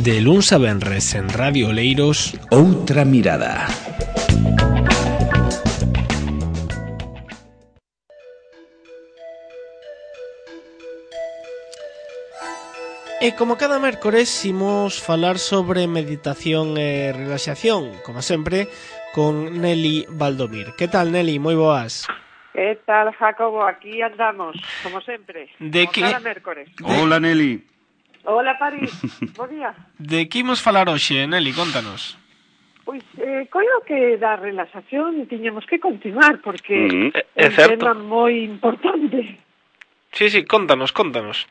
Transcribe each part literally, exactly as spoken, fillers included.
De luns a venres en Radio Oleiros, Outra mirada. E como cada mércores imos falar sobre meditación e relaxación, como sempre, con Nelly Valdomir. Que tal, Nelly? Moi boas. Que tal, Jacobo? Aquí andamos, como sempre, de como que... cada mércores. Hola, Nelly. Hola, París. Bo día. De que imos falar hoxe, Nelly? Contanos. Pois, eh, coido que da relaxación tiñamos que continuar, porque Mm, é é un certo. tema moi importante. Sí, sí, contanos, contanos.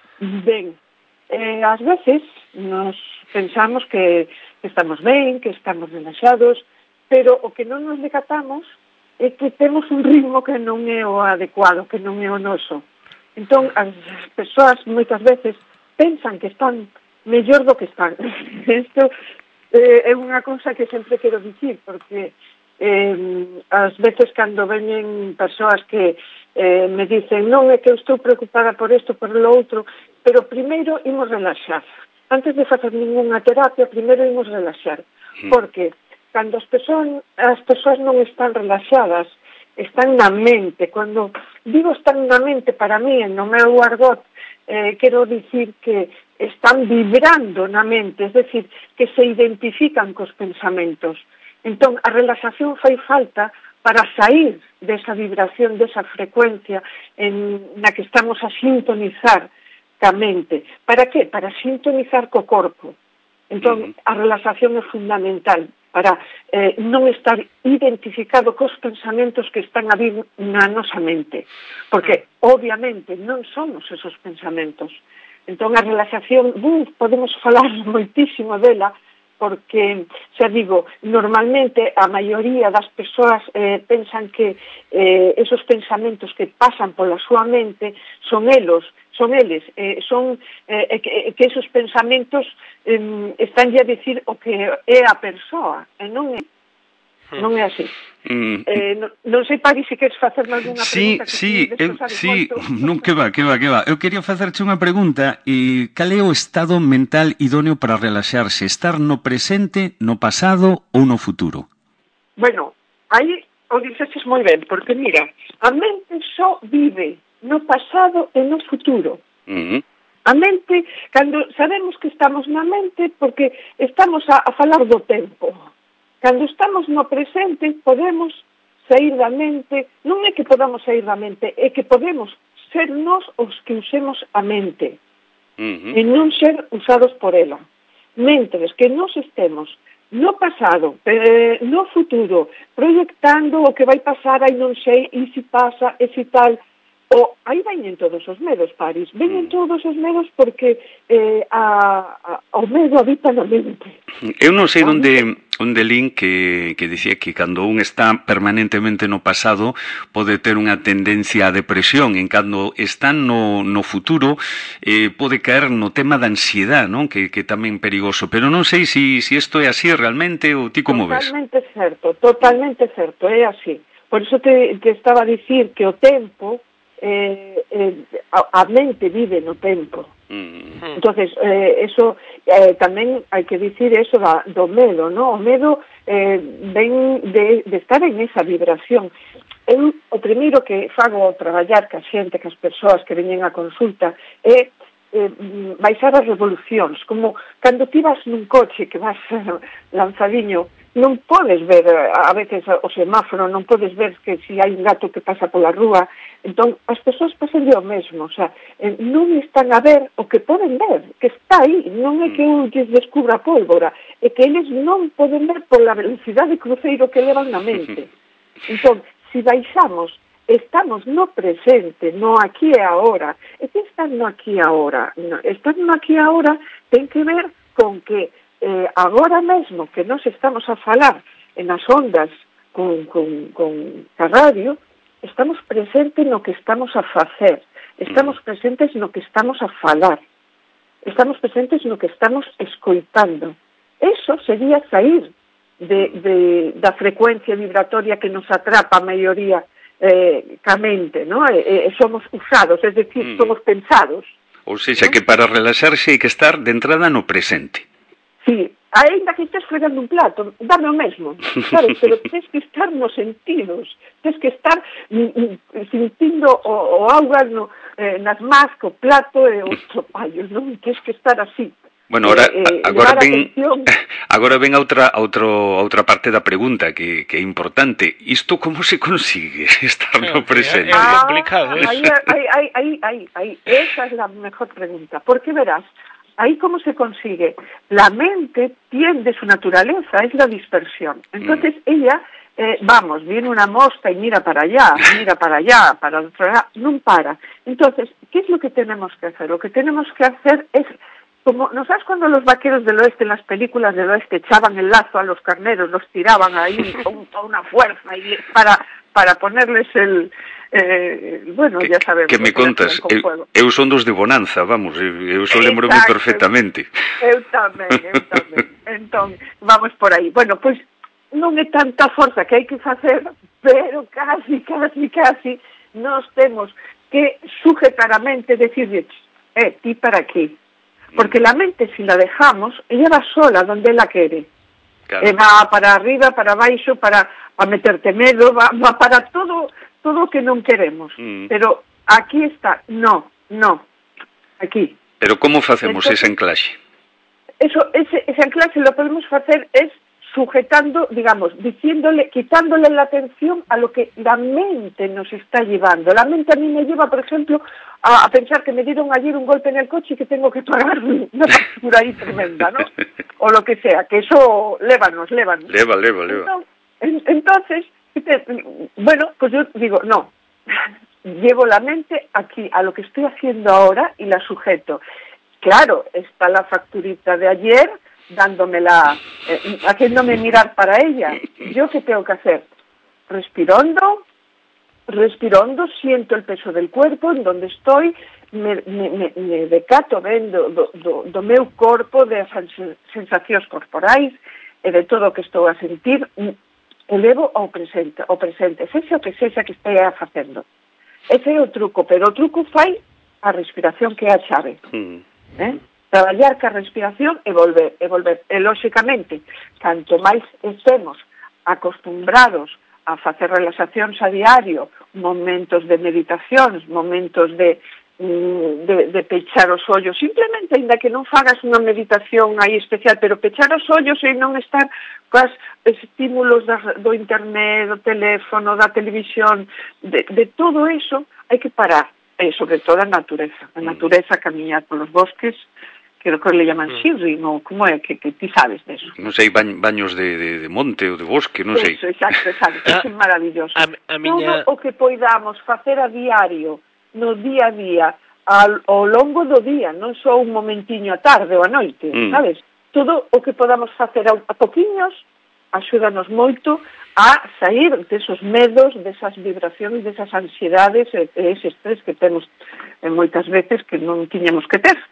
Ben, eh, ás veces nos pensamos que estamos ben, que estamos relaxados, pero o que non nos decatamos é que temos un ritmo que non é o adecuado, que non é o noso. Entón, as persoas moitas veces pensan que están mellor do que están. Isto eh, é unha cousa que sempre quero dicir, porque eh, ás veces cando veñen persoas que eh, me dicen non é que eu estou preocupada por isto, por lo outro, pero primeiro imos relaxar. Antes de facer ninguna terapia, primeiro imos relaxar. Porque cando as persoas, as persoas non están relaxadas, están na mente. Cando digo están na mente, para mí, no meu argot, eh, quero dicir que están vibrando na mente, es decir, que se identifican cos pensamentos. Entón, a relaxación fai falta para sair desa vibración, desa frecuencia en, na que estamos a sintonizar ca mente. Para que? Para sintonizar co corpo. Entón, a relaxación é fundamental para eh, non estar identificado cos pensamentos que están a vir na nosa mente. Porque, obviamente, non somos esos pensamentos. Entón, a relaxación, uh, podemos falar moitísimo dela, porque, xa digo, normalmente a maioría das persoas eh, pensan que eh, esos pensamentos que pasan pola súa mente son elos, son eles, eh, son eh, que, que esos pensamentos eh, estánlle a dicir o que é a persoa, e non é, non é así. Mm. Eh, non, non sei, Pari, se queres facerme alguna Sí, pregunta que sí, ti eu, despois sabes sí, moito. non, que va, que va, que va. Eu quería facerche unha pregunta e cal é o estado mental idóneo para relaxarse? Estar no presente, no pasado ou no futuro? Bueno, aí o dixeches moi ben, porque mira, a mente só vive no pasado e no futuro. Mm. A mente, cando sabemos que estamos na mente, porque estamos a, a falar do tempo. Cando estamos no presente, podemos sair da mente, non é que podamos sair da mente, é que podemos ser nós os que usemos a mente, Mm-hmm. e non ser usados por ela. Mentres que nós estemos no pasado, eh, no futuro, proyectando o que vai pasar, aí non sei, e se pasa, e se tal, o, aí veñen todos os medos, París, veñen todos os medos porque eh, a, a, o medo habita na mente. Eu non sei onde, onde lin que, que dicía que cando un está permanentemente no pasado pode ter unha tendencia a depresión, en cando está no, no futuro eh, pode caer no tema da ansiedade, non? Que, que tamén é perigoso, pero non sei se si, si isto é así realmente ou ti como ves. Totalmente certo, totalmente certo, é así. Por iso te, te estaba a dicir que o tempo, eh, eh, a, a mente vive no tempo. Mm. Entonces, eh, eso eh, tamén hai que dicir eso da, do medo, ¿no? O medo eh, ven de, de estar en esa vibración. Eu, o primeiro que fago ao traballar ca xente, cas persoas que veñen a consulta, é eh, baixar as revolucións, como cando ti vas nun coche que vas lanzadiño, non podes ver a veces o semáforo, non podes ver que si hai un gato que pasa pola rúa. Entón, as persoas pasan o mesmo, o sea, non están a ver o que poden ver, que está aí, non é que eu lles descubra a pólvora, é que eles non poden ver pola velocidade de cruceiro que levan na mente. Entón, se baixamos, estamos no presente, no aquí e agora. E que estar no aquí e agora? No, estar no aquí e agora ten que ver con que eh, agora mesmo que nós estamos a falar en as ondas con, con, con a radio, estamos presentes no que estamos a facer, estamos presentes no que estamos a falar, estamos presentes no que estamos escoitando. Eso sería sair de, de, da frecuencia vibratoria que nos atrapa a maioría eh, ca mente, ¿no? E, e somos usados, es decir, somos pensados. Ou seja, que para relaxarse hai que estar de entrada no presente. Sí, ainda que estés fregando un plato, dame o mesmo, sabes? Pero tens que estar nos sentidos, tens que estar mm, mm, sentindo o, o auga no, eh, nas más co plato e os tropallos, non? Tens que estar así. Bueno, ahora, eh, eh, agora ven agora ven a outra a outro a outra parte da pregunta que, que é importante. Isto como se consigue estar no presente? É, é complicado ah, eso. Aí, aí, aí, aí, aí, aí, esa es la mejor pregunta, porque verás, ahí cómo se consigue. La mente tiende su naturaleza, es la dispersión. Entonces mm. ella, eh, vamos, viene una mosca y mira para allá, mira para allá, para otro lado, no para. Entonces, ¿qué es lo que tenemos que hacer? Lo que tenemos que hacer es, como, ¿no sabes cuando los vaqueros del oeste, en las películas del oeste, echaban el lazo a los carneros, los tiraban ahí con, con una fuerza y para, para ponerles el... Eh, bueno, que, ya sabemos que me contas, eu, eu son dos de Bonanza, vamos, eu só lembro-me perfectamente. Eu tamén, eu tamén. Entón, vamos por aí. Bueno, pois non é tanta forza que hai que facer, pero casi, casi, casi nos temos que sujetar a mente e decirle, eh, ti para aquí. Porque la mente, si la dejamos, ella va sola donde la quere. Claro. Eh, va para arriba, para baixo, para, para meterte medo, va, va para todo... todo o que non queremos, mm. pero aquí está, no, no, aquí. Pero como facemos Entonces, ese enclaxe? Eso, ese, ese enclaxe lo podemos facer es sujetando, digamos, diciéndole, quitándole la atención a lo que la mente nos está llevando. La mente a mí me lleva, por ejemplo, a, a pensar que me dieron ayer un golpe en el coche y que tengo que pagar una factura ahí tremenda, ¿no? O lo que sea, que eso, lévanos, lévanos. Leva, leva, leva. Entonces, entonces bueno, pues yo digo, no, llevo la mente aquí, a lo que estoy haciendo ahora y la sujeto. Claro, está la facturita de ayer, dándomela, eh, haciéndome mirar para ella. ¿Yo qué tengo que hacer? Respirando, respirando, siento el peso del cuerpo en donde estoy, me, me, me, me decato ben do, do, do, do meu corpo, de sensacións corporais e de todo o que estou a sentir, elevo ao presente, ao presente, sexa o que sexa que estea facendo. Ese é o truco, pero o truco fai a respiración, que é a chave. Mm. Eh? Traballar ca respiración e volver, e volver. E, lóxicamente, canto máis estemos acostumbrados a facer relaxacións a diario, momentos de meditacións, momentos de De, de pechar os ollos, simplemente, ainda que non fagas unha meditación aí especial, pero pechar os ollos e non estar cos estímulos da, do internet, do teléfono, da televisión, de, de todo eso, hai que parar, e sobre todo a natureza, a natureza, camiñar polos bosques, creo que le llaman shirring, ou como é, que, que ti sabes deso. Non sei, ba baños de, de, de monte ou de bosque, non sei. Eso, exacto, exacto, é maravilloso. A, a miña... Todo o que poidamos facer a diario, no día a día, ao, ao longo do día, non só un momentiño a tarde ou a noite, mm. sabes? Todo o que podamos facer a, a poquiños axúdanos moito a sair desos medos, desas vibracións, desas ansiedades e, e ese estrés que temos eh, moitas veces que non tiñamos que ter.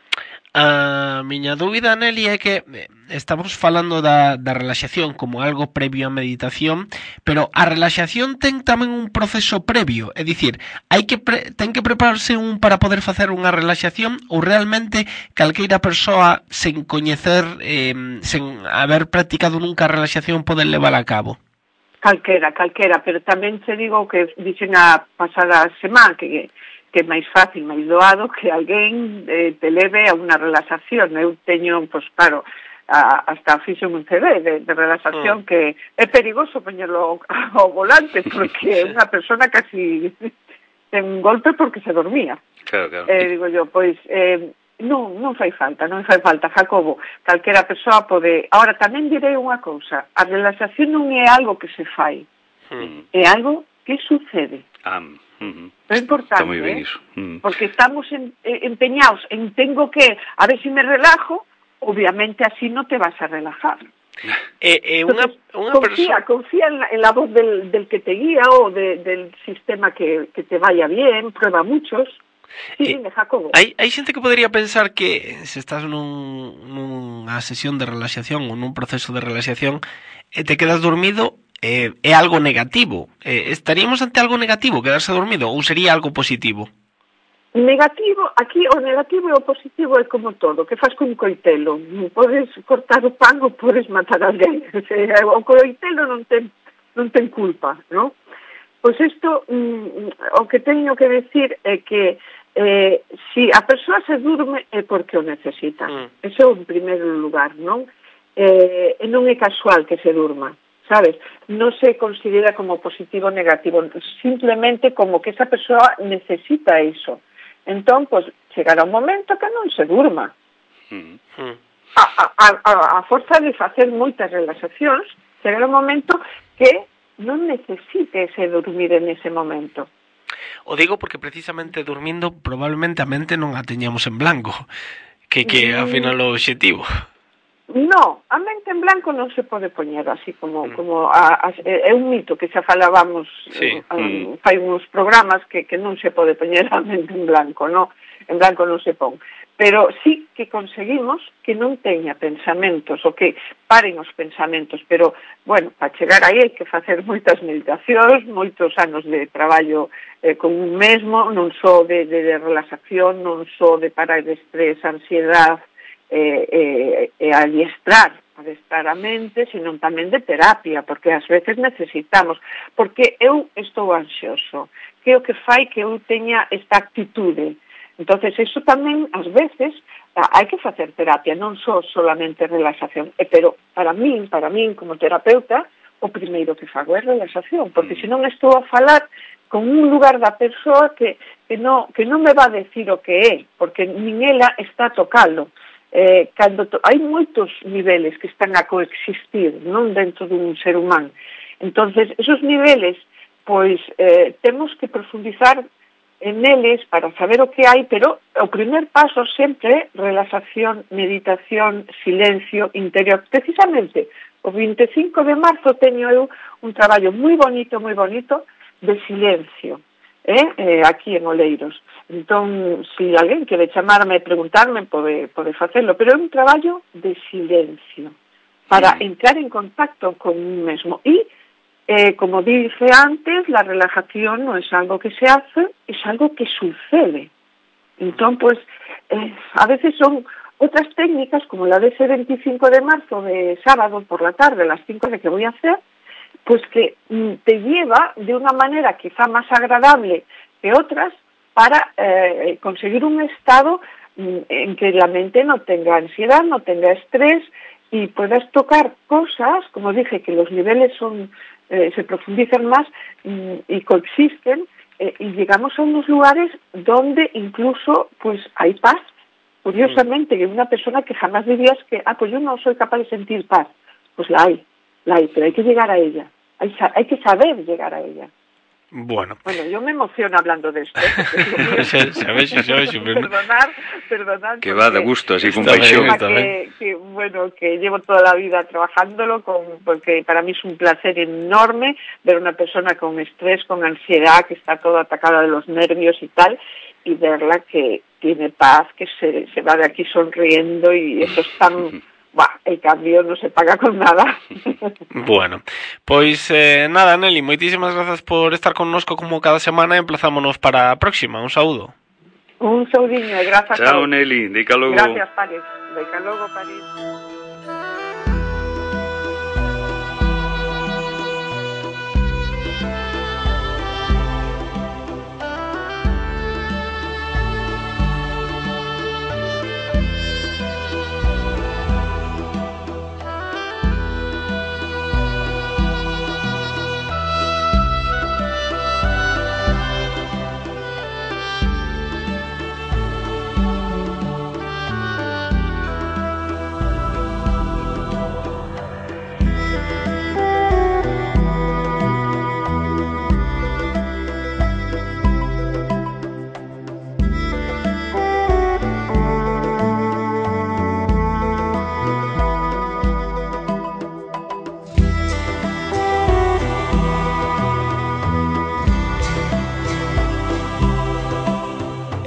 A miña dúbida, Nelly, é que estamos falando da, da relaxación como algo previo á meditación, pero a relaxación ten tamén un proceso previo, é dicir, hai que pre, ten que prepararse un para poder facer unha relaxación, ou realmente calqueira persoa sen coñecer, eh, sen haber practicado nunca a relaxación pode levar a cabo? Calquera, calquera, pero tamén te digo que dixen a pasada semana que que é máis fácil, máis doado que alguén eh, te leve a unha relaxación. Eu teño, pois claro, a, hasta fixo un C D de, de relaxación mm. que é perigoso poñerlo ao volante porque unha persona casi ten un golpe porque se dormía. Claro, claro. Eh, digo yo, pois, eh, non, non fai falta, non fai falta, Jacobo, calquera persoa pode... Ahora, tamén direi unha cousa, a relaxación non é algo que se fai, mm. é algo que sucede. Ah, Uh-huh. É importante, está eh? uh-huh. Porque estamos en, eh, empeñados en tengo que, a ver si me relajo, obviamente así no te vas a relajar. Eh, eh, Entonces, una, una confía, persona... confía en la, en la voz del, del que te guía o de, del sistema que, que te vaya bien, prueba muchos. Sí, eh, dime, Jacobo. Hai, hai xente que podría pensar que se estás nun, nunha sesión de relaxación ou nun proceso de relaxación e te quedas dormido, Eh, é algo negativo. Eh, estaríamos ante algo negativo, quedarse dormido, ou sería algo positivo? Negativo, aquí o negativo e o positivo é como todo, que faz con coitelo. Podes cortar o pan ou podes matar a alguén. O sea, o coitelo non ten, non ten culpa, non? Pois isto, mm, o que teño que decir é que eh, si a persoa se durme é porque o necesita. Mm. Ese é o primeiro lugar, non? Eh, e non é casual que se durma, sabes? Non se considera como positivo ou negativo, simplemente como que esa persoa necesita iso. Entón, pois, chegará un momento que non se durma. Mm. A, a, a, a forza de facer moitas relaxacións, chegará un momento que non necesite ese dormir en ese momento. O digo porque precisamente dormindo probablemente a mente non a teñamos en blanco, que que mm. afinal o obxectivo. No, a mente en blanco non se pode poñer así como mm. como a, a, é un mito que xa falábamos sí. um, mm. fai uns programas que, que non se pode poñer a mente en blanco, no? En blanco non se pon. Pero sí que conseguimos que non teña pensamentos ou que paren os pensamentos, pero, bueno, para chegar aí hai que facer moitas meditacións, moitos anos de traballo eh, con un mesmo, non só de, de, de relaxación, non só de parar de estrés, ansiedade, E, e, e adiestrar, adiestrar a mente, sino tamén de terapia, porque ás veces necesitamos, porque eu estou ansioso, que é o que fai que eu teña esta actitude. Entonces, iso tamén, ás veces, hai que facer terapia, non só solamente relaxación, e, pero para min, para min, como terapeuta, o primeiro que fago é relaxación, porque senón estou a falar con un lugar da persoa que, que, non, que non me va a decir o que é, porque nin ela está a tocalo. Eh, cando to... hai moitos niveles que están a coexistir, non, dentro dun ser humano. Entonces, esos niveles, pois, eh, temos que profundizar en eles para saber o que hai, pero o primer paso sempre é relaxación, meditación, silencio interior. Precisamente, o vinte e cinco de marzo teño eu un traballo moi bonito, moi bonito, de silencio. Eh, eh, aquí en Oleiros. Entón, se si alguén quere chamarme e preguntarme, pode, pode facelo, pero é un traballo de silencio para sí. entrar en contacto con un mesmo. E, eh, como dije antes, la relajación non é algo que se hace, é algo que sucede. Entón, pues, eh, a veces son outras técnicas, como la de ese veinticinco de marzo, de sábado por la tarde, a las cinco de que voy a hacer, pues que te lleva de una manera quizá más agradable que otras para eh, conseguir un estado en que la mente no tenga ansiedad, no tenga estrés y puedas tocar cosas, como dije, que los niveles son eh, se profundizan más y coexisten eh, y llegamos a unos lugares donde incluso pues hay paz. Curiosamente, que una persona que jamás dirías que, ah, pues yo no soy capaz de sentir paz, pues la hay. La hay, pero hay que llegar a ella. Hay, hay que saber llegar a ella. Bueno. Bueno, yo me emociono hablando de esto. ¿Sabes? ¿Sabes? Perdonar, perdonar. Que va de gusto, así con pasión. Que, que, bueno, que llevo toda la vida trabajándolo, con, porque para mí es un placer enorme ver una persona con estrés, con ansiedad, que está toda atacada de los nervios y tal, y verla que tiene paz, que se, se va de aquí sonriendo, y eso es tan... Bah, el cambio non se paga con nada. Bueno, pois eh, nada, Nelly, moitísimas grazas por estar connosco como cada semana e emplazámonos para a próxima. Un saúdo. Un saudiño e grazas. Chao, Nelly, dica logo. Gracias, París. Dica logo, París.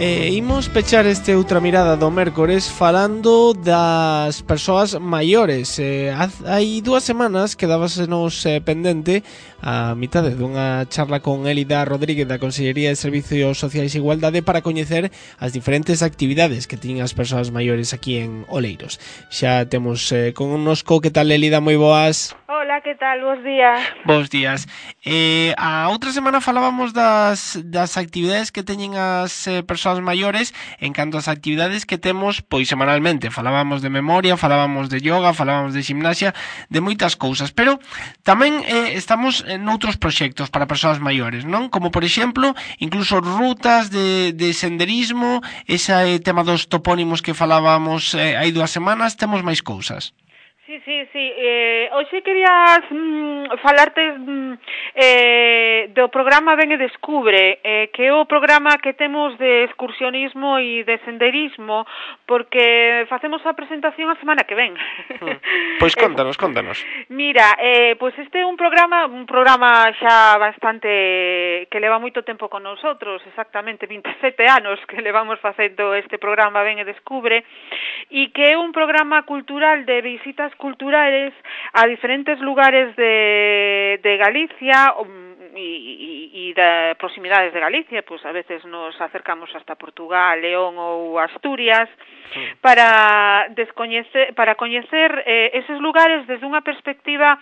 E imos pechar este outra mirada do mércores falando das persoas maiores. eh, Hai dúas semanas quedábasenos eh, pendente a mitade dunha charla con Élida Rodríguez da Consellería de Servicios Sociais e Igualdade para coñecer as diferentes actividades que tiñan as persoas maiores aquí en Oleiros. Xa temos eh, connosco, que tal, Élida? Moi boas. Hola, que tal? Bos días. Bos días. Eh, a outra semana falábamos das, das actividades que teñen as eh, persoas maiores en canto ás actividades que temos pois semanalmente. Falábamos de memoria, falábamos de yoga, falábamos de gimnasia, de moitas cousas, pero tamén eh, estamos en outros proxectos para persoas maiores, non? Como, por exemplo, incluso rutas de, de senderismo, ese tema dos topónimos que falábamos eh, hai dúas semanas, temos máis cousas. Sí, sí, sí. Eh, hoxe querías mm, falarte mm, eh, do programa Ven e Descubre, eh, que é o programa que temos de excursionismo e de senderismo, porque facemos a presentación a semana que ven. Hmm. Pois contanos, contanos. Mira, eh, pois este é un programa, un programa xa bastante que leva moito tempo con nosotros, exactamente vinte e sete anos que levamos facendo este programa Ven e Descubre, e que é un programa cultural de visitas culturales a diferentes lugares de, de Galicia e, e, e de proximidades de Galicia, pues a veces nos acercamos hasta Portugal, León ou Asturias, sí, para descoñecer, para coñecer eh, eses lugares desde unha perspectiva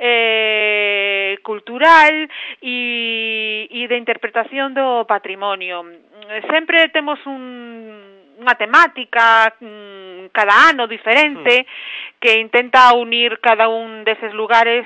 eh, cultural e, e de interpretación do patrimonio. Sempre temos un unha temática cada ano diferente que intenta unir cada un deses lugares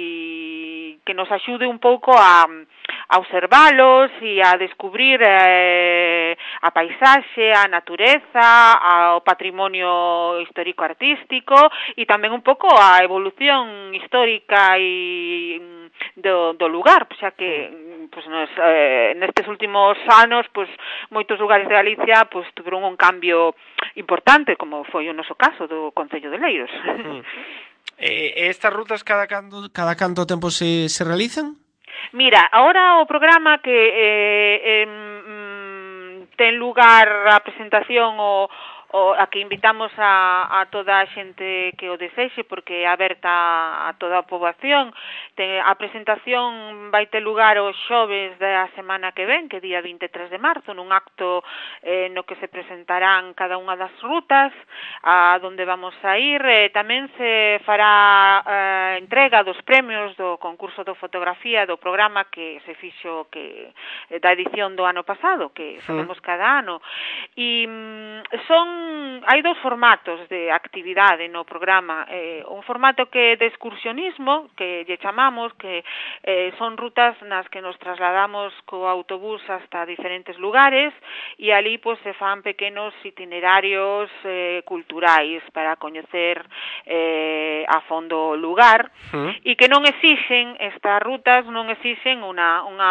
e que nos axude un pouco a, a observalos e a descubrir eh, a paisaxe, a natureza, ao patrimonio histórico-artístico e tamén un pouco a evolución histórica e do, do lugar, xa que pues, nos, eh, nestes últimos anos pues, moitos lugares de Galicia pues, tuveron un cambio importante, como foi o noso caso do Concello de Leiros. Mm. Eh, estas rutas cada canto, cada canto tempo se, se realizan? Mira, ahora o programa que eh, eh, mm, ten lugar a presentación o o a que invitamos a, a toda a xente que o desexe, porque é aberta a toda a poboación. Te, a presentación vai ter lugar os xoves da semana que ven, que é día vinte e tres de marzo, nun acto eh, no que se presentarán cada unha das rutas a donde vamos a ir. Eh, tamén se fará eh, entrega dos premios do concurso de fotografía do programa que se fixo que da edición do ano pasado, que facemos cada ano. E mm, son hai dous formatos de actividade no programa, eh, un formato que é de excursionismo, que lle chamamos, que eh, son rutas nas que nos trasladamos co autobús hasta diferentes lugares e ali pues, se fan pequenos itinerarios eh, culturais para coñecer eh, a fondo o lugar uh-huh. e que non exixen, estas rutas non exixen unha, unha,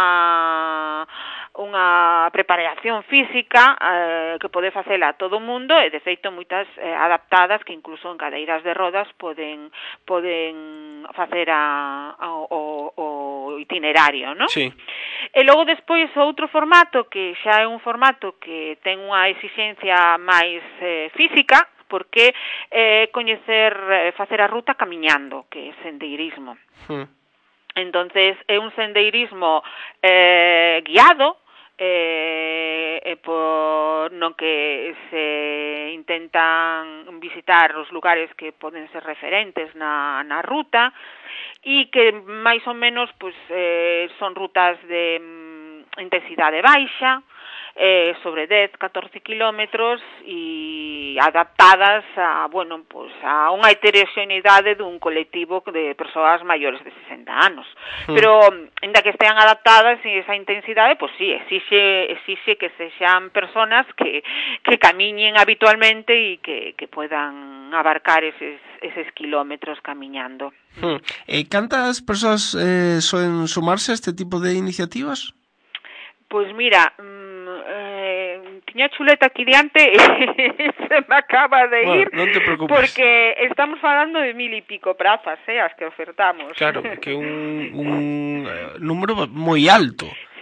unha preparación física eh, que pode facela todo o mundo e de feito moitas eh, adaptadas que incluso en cadeiras de rodas poden poden facer a, a, o, o itinerario, ¿no? Sí. E logo despois outro formato que xa é un formato que ten unha exixencia máis eh, física, porque eh, coñecer, eh, facer a ruta camiñando, que é sendeirismo. Hmm. Entonces é un sendeirismo eh, guiado, Eh, eh, por no que se intentan visitar os lugares que poden ser referentes na, na ruta e que máis ou menos pues, eh, son rutas de mm, intensidade baixa, eh, sobre dez, catorce kilómetros e adaptadas a, bueno, pues a unha heteroxeneidade dun colectivo de persoas maiores de sesenta anos. Mm. Pero, ainda que estean adaptadas e esa intensidade, pues sí, exixe, exixe que sexan personas que, que camiñen habitualmente e que, que puedan abarcar eses, eses kilómetros camiñando. Mm. E cantas persoas eh, soen sumarse a este tipo de iniciativas? Pois mira, mmm, eh, tiña chuleta aquí diante e se me acaba de ir, bueno, non te preocupes, porque estamos falando de mil e pico prazas, eh, as que ofertamos. Claro, que un, un eh, número moi alto.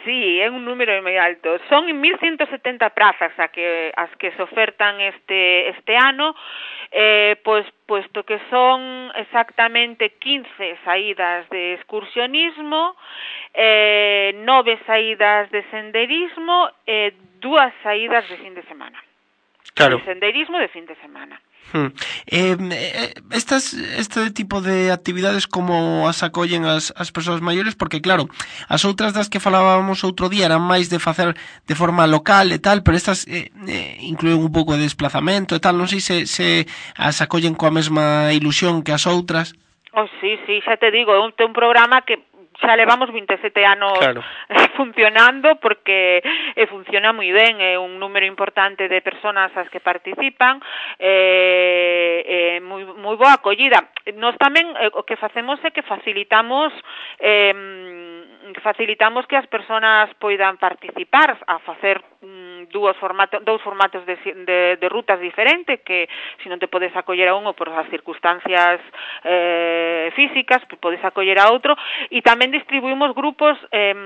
Sí, é un número moi alto. Son mil ciento setenta prazas a que, as que se ofertan este, este ano, eh, pois, puesto que son exactamente quince saídas de excursionismo, eh, nove saídas de senderismo e eh, dúas saídas de fin de semana. Claro. De senderismo de fin de semana. Hmm. Eh, estas, este tipo de actividades como as acollen as, as persoas maiores, porque claro, as outras das que falábamos outro día eran máis de facer de forma local e tal, pero estas eh, eh, incluen un pouco de desplazamento e tal, non sei se, se as acollen coa mesma ilusión que as outras. Oh, sí, sí, xa te digo, é un, un programa que xa levamos vinte e sete anos claro. funcionando, porque eh, funciona moi ben, é un número importante de personas as que participan, eh, eh, moi, moi boa acollida. Nos tamén eh, o que facemos é que facilitamos eh, facilitamos que as persoas poidan participar a facer mm, dúos formatos, dous formatos de, de, de rutas diferentes, que se non te podes acoller a un ou por as circunstancias eh, físicas, podes acoller a outro, e tamén distribuímos grupos eh,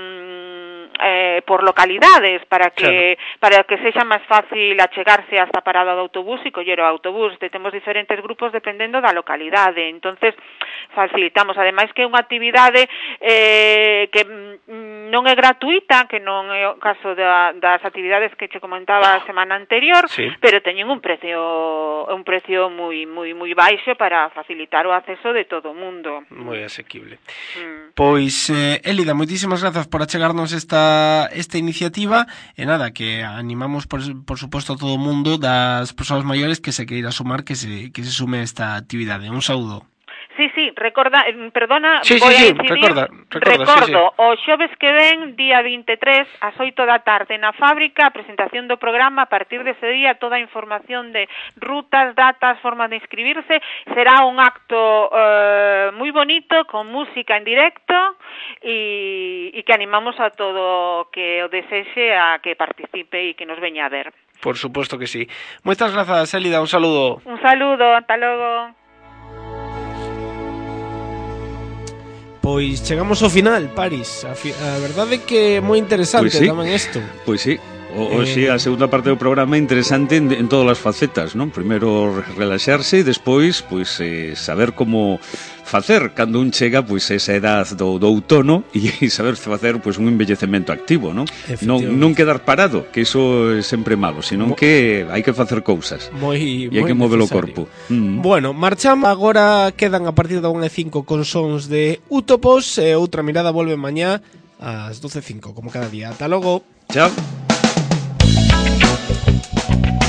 eh, por localidades para que claro. para que sexa máis fácil achegarse hasta a parada do autobús e coller o autobús. Temos diferentes grupos dependendo da localidade, entonces facilitamos. Ademais que é unha actividade eh, que non é gratuita, que non é o caso da, das actividades que che comentaba a semana anterior, sí. pero teñen un precio un precio moi moi moi baixo para facilitar o acceso de todo o mundo. Moi asequible. Mm. Pois, eh, Élida, moitísimas grazas por achegarnos esta, esta iniciativa, e nada, que animamos por, por suposto a todo o mundo das persoas maiores que se queira sumar, que se, que se sume a esta actividade. Un saúdo. Sí, sí, recorda, perdona, sí, voy sí, a incidir, sí, recorda, recorda, recordo, sí, sí. o xoves que ven, día vinte e tres, ás oito da tarde na fábrica, a presentación do programa. A partir dese día, toda a información de rutas, datas, formas de inscribirse. Será un acto eh, moi bonito, con música en directo, e, e que animamos a todo que o desexe a que participe e que nos veña a ver. Por suposto que sí. Moitas grazas, Élida, un saludo. Un saludo, ata logo. Pois chegamos ao final, Paris. A, fi a verdade é que é moi interesante pois sí. tamén isto. Pois sí. O, o si, a segunda parte do programa é interesante en, en todas as facetas, non? Primeiro relaxarse e despois pois, eh, saber como facer cando un chega pois esa edad do, do outono e saber facer pois un envellecemento activo, non? Non, non quedar parado, que iso é sempre malo, senón Mo que hai que facer cousas. Moi, e hai que mover o corpo. Mm. Bueno, marchamos, agora quedan a partir da unha e cinco con sons de Utopos e outra mirada volve mañá ás doce e cinco, como cada día. Ata logo. Chao.